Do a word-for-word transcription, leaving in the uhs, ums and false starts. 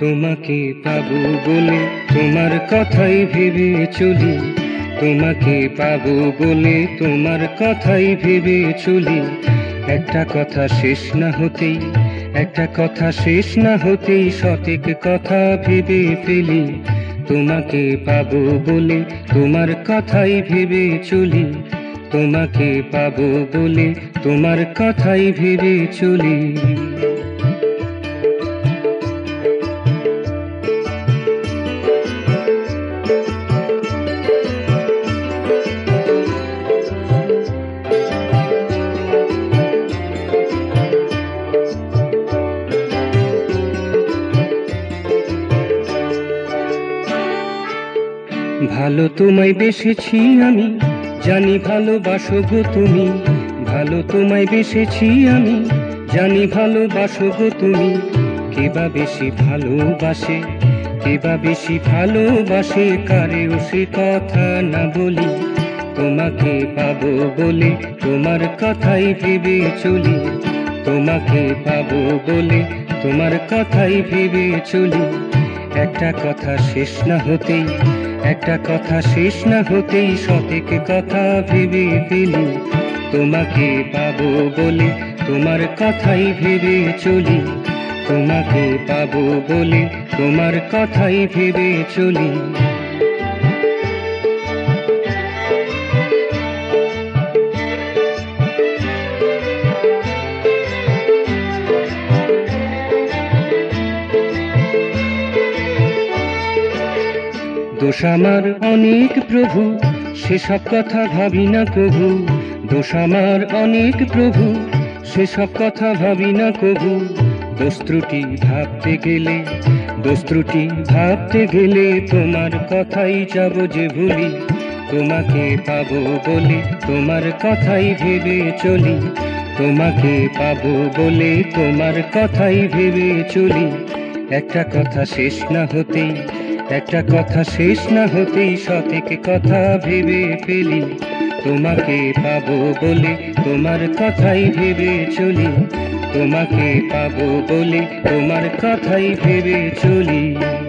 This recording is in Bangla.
তোমাকে পাবো বলে তোমার কথাই ভেবে চলি, তোমাকে পাবো বলে তোমার কথাই ভেবে চলি। একটা কথা শেষ না হতেই, একটা কথা শেষ না হতেই সঠিক কথা ভেবে ফেলি। তোমাকে পাবো বলে তোমার কথাই ভেবে চলি, তোমাকে পাবো বলে তোমার কথাই ভেবে চলি। ভালো তোমায় বেসেছি আমি, জানি ভালোবাসো গো তুমি। ভালো তোমায় বেসেছি আমি, জানি ভালোবাসো গো তুমি। কে বা বেশি ভালোবাসে, কে বা বেশি ভালোবাসে, কারেও সে কথা না বলি। তোমাকে পাবো বলে তোমার কথাই ভেবে চলি, তোমাকে পাবো বলে তোমার কথাই ভেবে চলি। একটা কথা শেষ না হতেই, একটা কথা শেষ না হতেই সঠিক কথা ভেবে ফেলি। তোমাকে পাবো বলে তোমার কথাই ভেবে চলি, তোমাকে পাবো বলে তোমার কথাই ভেবে চলি। দোষ আমার অনেক প্রভু, সেসব কথা ভাবি না কভু। দোষ আমার অনেক প্রভু, সেসব কথা ভাবি না কভু। দোষ ত্রুটি ভাবতে গেলে, দোষ ত্রুটি ভাবতে গেলে তোমার কথাই যাব যে ভুলি। তোমাকে পাবো বলে তোমার কথাই ভেবে চলি, তোমাকে পাবো বলে তোমার কথাই ভেবে চলি। একটা কথা শেষ না হতেই, একটা কথা শেষ না হতেই সঠিক কথা ভেবে ফেলি। তোমাকে পাবো বলে তোমার কথাই ভেবে চলি, তোমাকে পাবো বলে তোমার কথাই ভেবে চলি।